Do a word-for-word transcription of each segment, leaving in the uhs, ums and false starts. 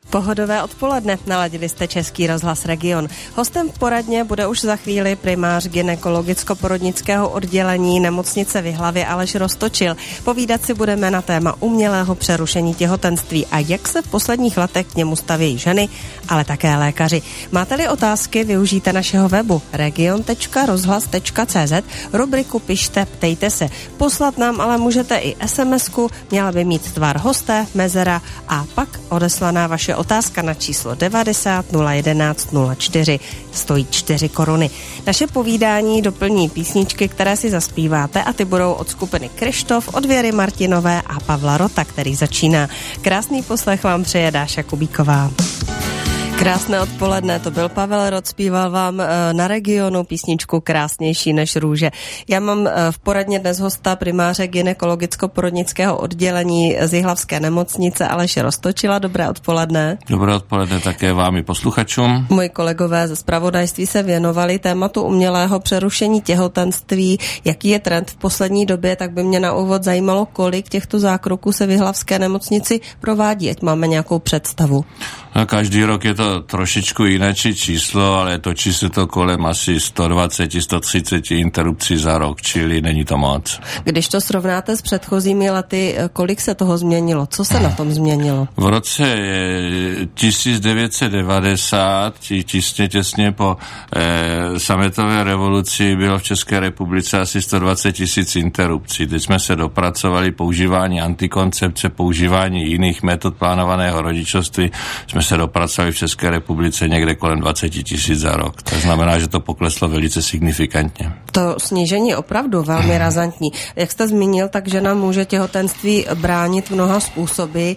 Pohodové odpoledne, naladili jste Český rozhlas Region. Hostem v poradně bude už za chvíli primář gynekologicko-porodnického oddělení nemocnice v Jihlavě Aleš Roztočil. Povídat si budeme na téma umělého přerušení těhotenství a jak se v posledních letech k němu stavějí ženy, ale také lékaři. Máte-li otázky, využijte našeho webu region tečka rozhlas tečka cé zet, rubriku Pište, ptejte se. Poslat nám ale můžete i esemesku, měla by mít tvar hosté, mezera a pak odeslaná vaše otázka na číslo devadesát nula jedenáct nula čtyři, stojí čtyři koruny. Naše povídání doplní písničky, které si zaspíváte, a ty budou od skupiny Kryštof, od Věry Martinové a Pavla Rota, který začíná. Krásný poslech vám přeje Dáša Kubíková. Krásné odpoledne, to byl Pavel Rot, zpíval vám na Regionu písničku Krásnější než růže. Já mám v poradně dnes hosta primáře gynekologicko-porodnického oddělení z Jihlavské nemocnice Aleše Roztočila. Dobré odpoledne. Dobré odpoledne také vám i posluchačům. Moji kolegové ze zpravodajství se věnovali tématu umělého přerušení těhotenství. Jaký je trend v poslední době, tak by mě na úvod zajímalo, kolik těchto zákroků se v Jihlavské nemocnici provádí, ať máme nějakou představu. No, každý rok je to trošičku jiné číslo, ale točí se to kolem asi sto dvacet až sto třicet interrupcí za rok, čili není to moc. Když to srovnáte s předchozími lety, kolik se toho změnilo? Co se na tom změnilo? V roce tisíc devět set devadesát, těsně těsně po eh, sametové revoluci, bylo v České republice asi sto dvacet tisíc interrupcí. Teď jsme se dopracovali používání antikoncepce, používání jiných metod plánovaného rodičovství. Jsme se dopracovali v České republice někde kolem dvacet tisíc za rok. To znamená, že to pokleslo velice signifikantně. To snížení je opravdu velmi razantní. Jak jste zmínil, tak žena může těhotenství bránit mnoha způsoby.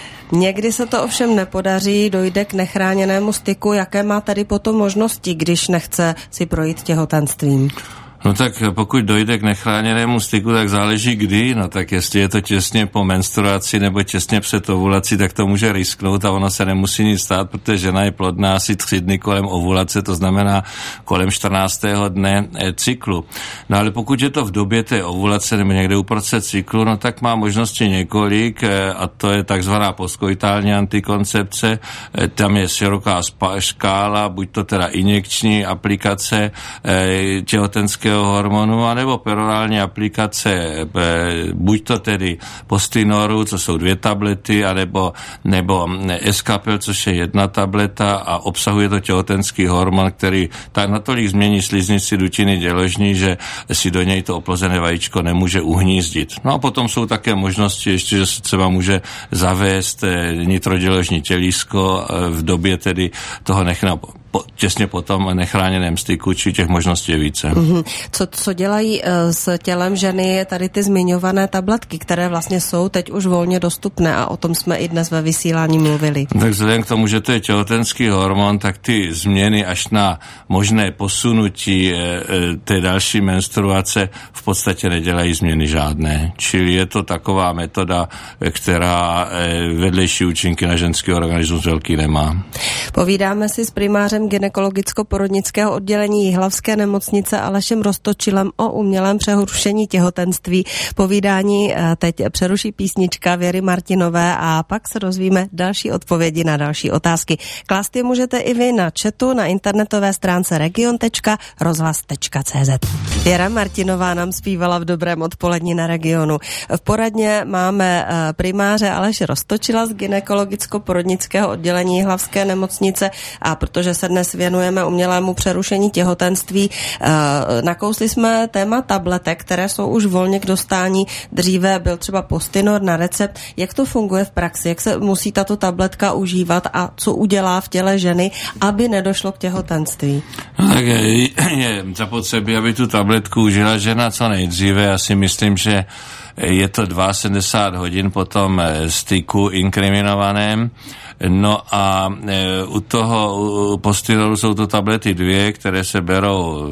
Někdy se to ovšem nepodaří, dojde k nechráněnému styku. Jaké má tady potom možnosti, když nechce si projít těhotenstvím? No tak pokud dojde k nechráněnému styku, tak záleží kdy, no tak jestli je to těsně po menstruaci nebo těsně před ovulací, tak to může risknout a ono se nemusí nic stát, protože žena je plodná asi tři dny kolem ovulace, to znamená kolem čtrnáctého dne cyklu. No ale pokud je to v době té ovulace nebo někde uprostřed cyklu, no tak má možnosti několik a to je takzvaná postkoitální antikoncepce, tam je široká škála, buď to teda injekční aplikace těhotenské hormonu, anebo perorální aplikace, buď to tedy Postinoru, co jsou dvě tablety, anebo nebo Eskapel, což je jedna tableta a obsahuje to těhotenský hormon, který tak natolik změní sliznici dutiny děložní, že si do něj to oplozené vajíčko nemůže uhnízdit. No a potom jsou také možnosti ještě, že se třeba může zavést nitroděložní tělísko v době tedy toho nechného Po, těsně po tom nechráněném styku, či těch možností je více. Mm-hmm. Co, co dělají uh, s tělem ženy tady ty zmiňované tabletky, které vlastně jsou teď už volně dostupné a o tom jsme i dnes ve vysílání mluvili? Tak vzhledem k tomu, že to je těhotenský hormon, tak ty změny až na možné posunutí e, e, té další menstruace v podstatě nedělají změny žádné. Čili je to taková metoda, která e, vedlejší účinky na ženský organismus velký nemá. Povídáme si s primářem gynekologicko-porodnického oddělení Jihlavské nemocnice Alešem Roztočilem o umělém přerušení těhotenství. Povídání teď přeruší písnička Věry Martinové a pak se dozvíme další odpovědi na další otázky. Klást je můžete i vy na chatu na internetové stránce region tečka rozhlas tečka cé zet. Věra Martinová nám zpívala v dobrém odpolední na Regionu. V poradně máme primáře Aleše Roztočila z gynekologicko-porodnického oddělení Jihlavské nemocnice a protože se dnes věnujeme umělému přerušení těhotenství, nakousli jsme téma tabletek, které jsou už volně k dostání. Dříve byl třeba Postinor na recept. Jak to funguje v praxi? Jak se musí tato tabletka užívat a co udělá v těle ženy, aby nedošlo k těhotenství? No tak je, je zapotřebí, aby tu tabletku užila žena co nejdříve. Já si myslím, že je to sedmdesát dva hodin po tom styku inkriminovaném. No a e, u toho u Postinoru jsou to tablety dvě, které se berou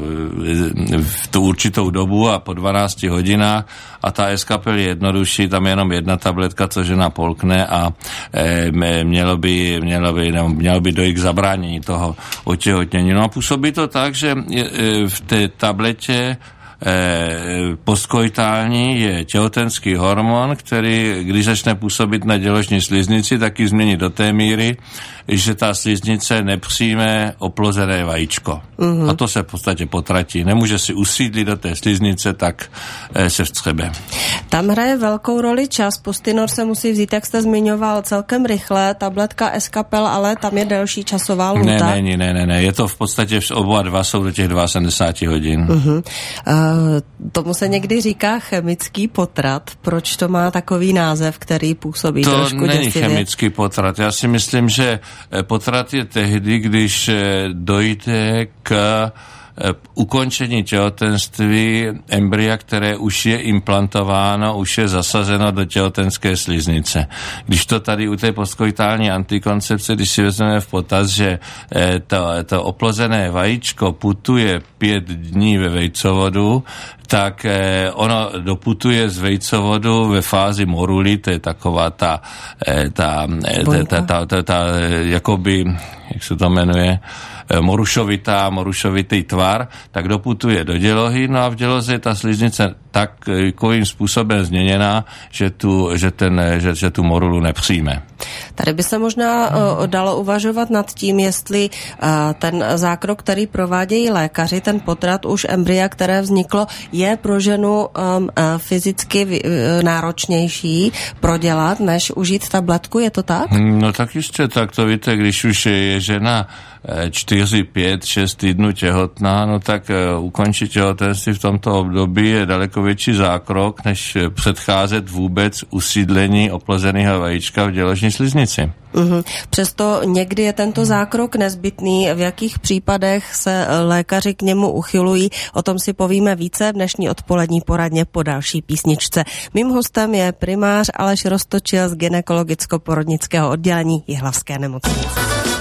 v tu určitou dobu a po dvanácti hodinách a ta Eskapel je jednodušší, tam je jenom jedna tabletka, co žena polkne a e, mělo by, mělo by, ne, mělo by dojít k zabránění toho otěhotnění. No a působí to tak, že e, v té tabletě postkoitální je těhotenský hormon, který, když začne působit na děložní sliznici, tak ji změní do té míry, že ta sliznice nepřijme oplozené vajíčko. Mm-hmm. A to se v podstatě potratí. Nemůže si usídlit do té sliznice, tak se vstřebe. Tam hraje velkou roli čas. Pustinor se musí vzít, jak jste zmiňoval, celkem rychle. Tabletka Eskapel, ale tam je delší časová lhůta. Ne, ne, ne, ne, ne. Je to v podstatě, oba dva jsou do těch sedmdesát dva hodin. Mm-hmm. Uh, tomu se někdy říká chemický potrat. Proč to má takový název, který působí to trošku děsivě? To není chemický potrat. Já si myslím, že potrat je tehdy, když dojde k ukončení těhotenství embrya, které už je implantováno, už je zasazeno do těhotenské sliznice. Když to tady u té postkoitální antikoncepce, když si vezmeme v potaz, že to, to oplozené vajíčko putuje pět dní ve vejcovodu, tak eh, ono doputuje z vejcovodu ve fázi moruli, to je taková ta, eh, ta, ta, ta, ta, ta, ta jakoby, jak se to jmenuje, morušovitá, morušovitý tvar, tak doputuje do dělohy, no a v děloze je ta sliznice takovým způsobem změněná, že tu, že ten, že, že tu morulu nepřijme. Tady by se možná uh, dalo uvažovat nad tím, jestli uh, ten zákrok, který provádějí lékaři, ten potrat už embrya, které vzniklo, je pro ženu um, uh, fyzicky uh, náročnější prodělat, než užít tabletku, je to tak? No tak jistě, tak to víte, když už je žena čtyři, pět, šest týdnů těhotná, no tak uh, ukončit těhotenství v tomto období je daleko větší zákrok, než předcházet vůbec usídlení oplozeného vajíčka v děložní sliznici. Uhum. Přesto někdy je tento zákrok nezbytný. V jakých případech se lékaři k němu uchylují? O tom si povíme více v dnešní odpolední poradně po další písničce. Mým hostem je primář Aleš Roztočil z gynekologicko-porodnického oddělení Jihlavské nemocnice.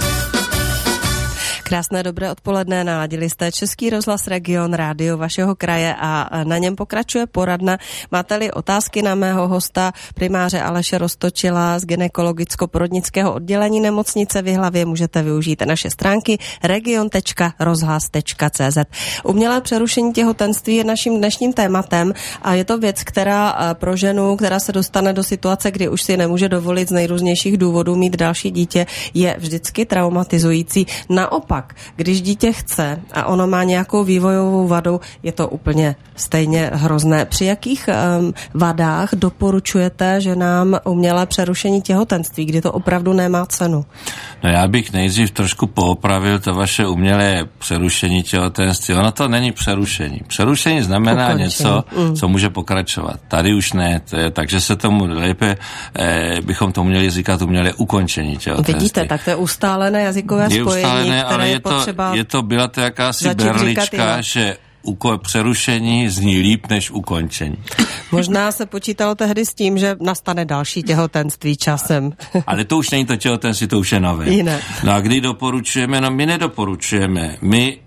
Krásné dobré odpoledne, naladili jste Český rozhlas Region, rádio vašeho kraje a na něm pokračuje poradna. Máte-li otázky na mého hosta, primáře Aleše Roztočila z gynekologicko-porodnického oddělení nemocnice v Jihlavě, můžete využít naše stránky region tečka rozhlas tečka cé zet. Umělé přerušení těhotenství je naším dnešním tématem a je to věc, která pro ženu, která se dostane do situace, kdy už si nemůže dovolit z nejrůznějších důvodů mít další dítě, je vždycky traumatizující. Naopak, když dítě chce a ono má nějakou vývojovou vadu, je to úplně stejně hrozné. Při jakých um, vadách doporučujete ženám umělé přerušení těhotenství, kdy to opravdu nemá cenu? No já bych nejdřív trošku poopravil to vaše umělé přerušení těhotenství. Ono to není přerušení. Přerušení znamená Ukončení. něco, mm. co může pokračovat. Tady už ne, to je, takže se tomu lépe eh, bychom to měli říkat umělé ukončení těhotenství. Vidíte, tak to je ustálené jazykové je spojení, ustálené, které je, je potřeba to, je to byla to jakási berlička, že uko- přerušení zní líp než ukončení. Možná se počítalo tehdy s tím, že nastane další těhotenství časem. Ale to už není to těhotenství, to už je nové. Jiné. No a kdy doporučujeme? No my nedoporučujeme. My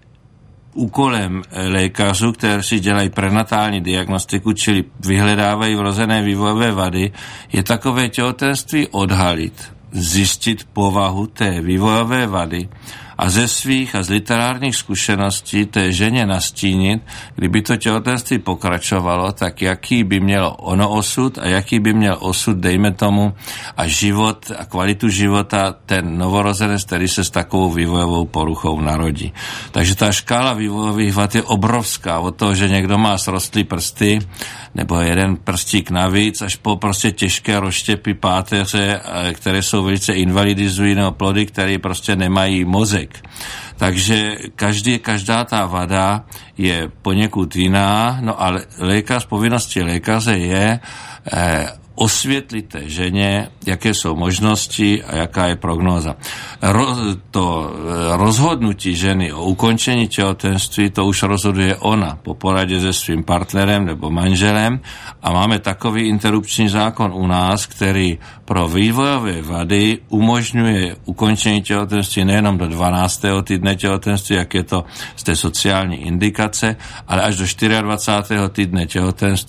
úkolem lékařů, kteří si dělají prenatální diagnostiku, čili vyhledávají vrozené vývojové vady, je takové těhotenství odhalit, zjistit povahu té vývojové vady a ze svých a z literárních zkušeností té ženě nastínit, kdyby to těhotenství pokračovalo, tak jaký by mělo ono osud a jaký by měl osud, dejme tomu, a život a kvalitu života ten novorozenec, který se s takovou vývojovou poruchou narodí. Takže ta škála vývojových vad je obrovská, od toho, že někdo má srostlý prsty, nebo jeden prstík navíc, až po prostě těžké rozštěpy páteře, které jsou velice invalidizují, nebo plody, které prostě nemají mozek. Takže každý, každá ta vada je poněkud jiná, no ale lékař, povinností lékaře je eh, osvětlit té ženě, jaké jsou možnosti a jaká je prognóza. Ro, to rozhodnutí ženy o ukončení těhotenství, to už rozhoduje ona po poradě se svým partnerem nebo manželem a máme takový interrupční zákon u nás, který pro vývojové vady umožňuje ukončení těhotenství nejenom do dvanáctého týdne těhotenství, jak je to z té sociální indikace, ale až do dvacátého čtvrtého týdne těhotenství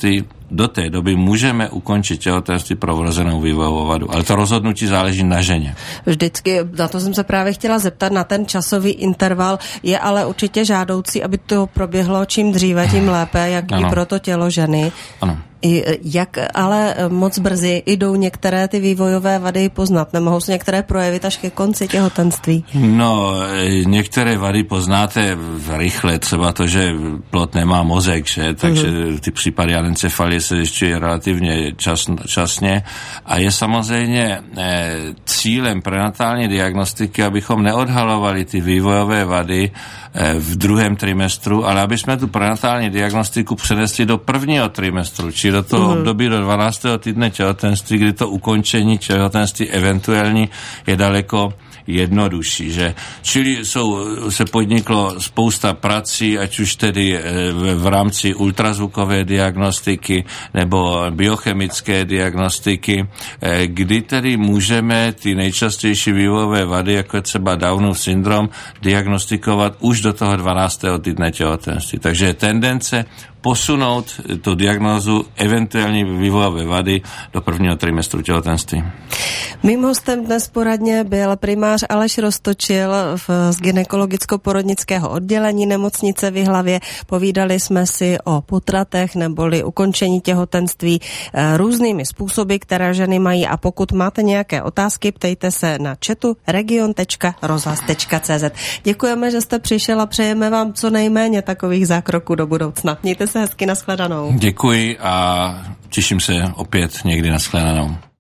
do té doby můžeme ukončit těhotenství pro vrozenou vývojovou vadu. Ale to rozhodnutí záleží na ženě. Vždycky, na to jsem se právě chtěla zeptat, na ten časový interval je ale určitě žádoucí, aby to proběhlo čím dříve, tím lépe, jak ano. i pro to tělo ženy. Ano. Jak ale moc brzy jdou některé ty vývojové vady poznat? Nemohou se některé projevit až ke konci těhotenství? No, některé vady poznáte rychle, třeba to, že plod nemá mozek, že? Takže mm-hmm. ty případy anencefalie se zjišťují relativně čas, časně a je samozřejmě eh, cílem prenatální diagnostiky, abychom neodhalovali ty vývojové vady eh, v druhém trimestru, ale aby jsme tu prenatální diagnostiku přenesli do prvního trimestru, či do toho mm. období do dvanáctého týdne těhotenství, kdy to ukončení těhotenství eventuální je daleko jednodušší, že? Čili jsou, se podniklo spousta prací, ať už tedy v rámci ultrazvukové diagnostiky nebo biochemické diagnostiky, kdy tedy můžeme ty nejčastější vývojové vady, jako je třeba Downův syndrom, diagnostikovat už do toho dvanáctého týdne těhotenství. Takže je tendence posunout tu diagnózu eventuální vývojové vady do prvního trimestru těhotenství. Mým hostem dnes poradně byl primář Aleš Roztočil z gynekologicko-porodnického oddělení nemocnice v Jihlavě. Povídali jsme si o potratech neboli ukončení těhotenství různými způsoby, které ženy mají, a pokud máte nějaké otázky, ptejte se na chatu region tečka rozhlas tečka cé zet. Děkujeme, že jste přišel a přejeme vám co nejméně takových zákroků do budoucna. Mějte se hezky, nashledanou. Děkuji a těším se opět někdy nashledanou.